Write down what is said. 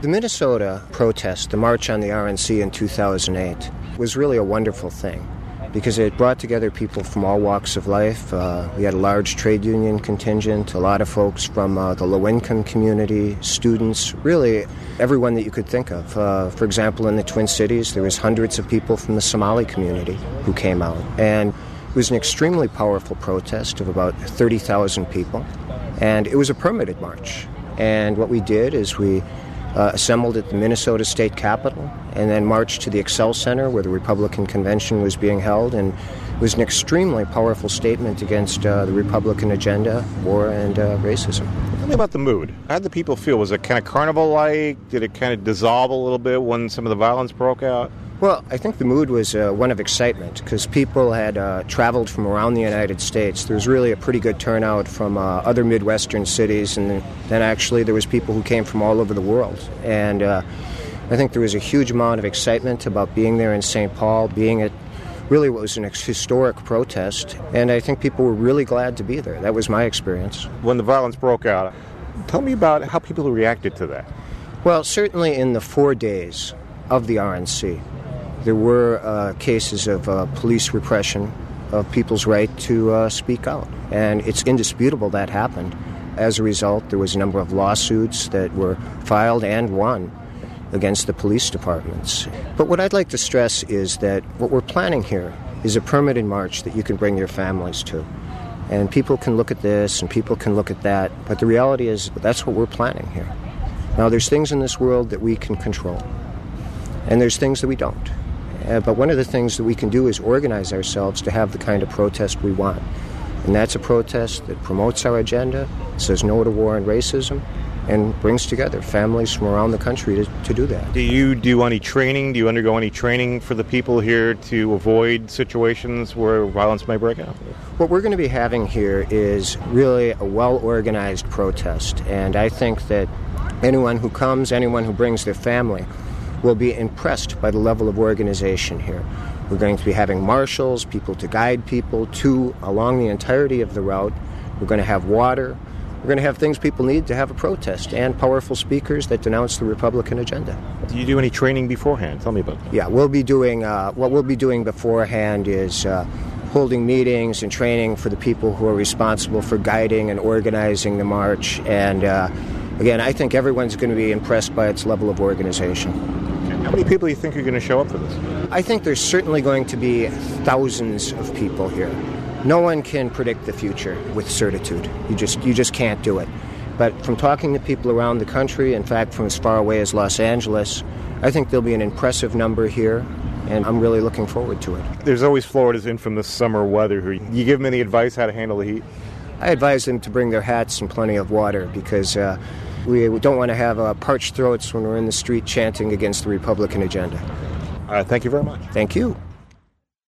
The Minnesota protest, the March on the RNC in 2008, was really a wonderful thing because it brought together people from all walks of life. We had a large trade union contingent, a lot of folks from the low-income community, students, really everyone that you could think of. For example, in the Twin Cities, there was hundreds of people from the Somali community who came out. And it was an extremely powerful protest of about 30,000 people. And it was a permitted march. And what we did is we assembled at the Minnesota State Capitol and then marched to the Excel Center where the Republican convention was being held, and it was an extremely powerful statement against the Republican agenda, war, and racism. Tell me about the mood. How did the people feel? Was it kind of carnival-like? Did it kind of dissolve a little bit when some of the violence broke out? Well, I think the mood was one of excitement because people had traveled from around the United States. There was really a pretty good turnout from other Midwestern cities, and then actually there was people who came from all over the world. And I think there was a huge amount of excitement about being there in St. Paul, being at really what was an historic protest, and I think people were really glad to be there. That was my experience. When the violence broke out, tell me about how people reacted to that. Well, certainly in the 4 days of the RNC, there were cases of police repression of people's right to speak out. And it's indisputable that happened. As a result, there was a number of lawsuits that were filed and won against the police departments. But what I'd like to stress is that what we're planning here is a permitted march that you can bring your families to. And people can look at this and people can look at that. But the reality is that's what we're planning here. Now, there's things in this world that we can control. And there's things that we don't. But one of the things that we can do is organize ourselves to have the kind of protest we want. And that's a protest that promotes our agenda, says no to war and racism, and brings together families from around the country to do that. Do you do any training? Do you undergo any training for the people here to avoid situations where violence may break out? What we're going to be having here is really a well-organized protest. And I think that anyone who comes, anyone who brings their family, will be impressed by the level of organization here. We're going to be having marshals, people to guide people along the entirety of the route. We're going to have water. We're going to have things people need to have a protest and powerful speakers that denounce the Republican agenda. Do you do any training beforehand? Tell me about that. Yeah, we'll be doing, what we'll be doing beforehand is holding meetings and training for the people who are responsible for guiding and organizing the march. And again, I think everyone's going to be impressed by its level of organization. How many people do you think are going to show up for this? I think there's certainly going to be thousands of people here. No one can predict the future with certitude. You just can't do it. But from talking to people around the country, in fact, from as far away as Los Angeles, I think there'll be an impressive number here, and I'm really looking forward to it. There's always Florida's infamous summer weather. You give them any advice how to handle the heat? I advise them to bring their hats and plenty of water because we don't want to have parched throats when we're in the street chanting against the Republican agenda. Thank you very much. Thank you.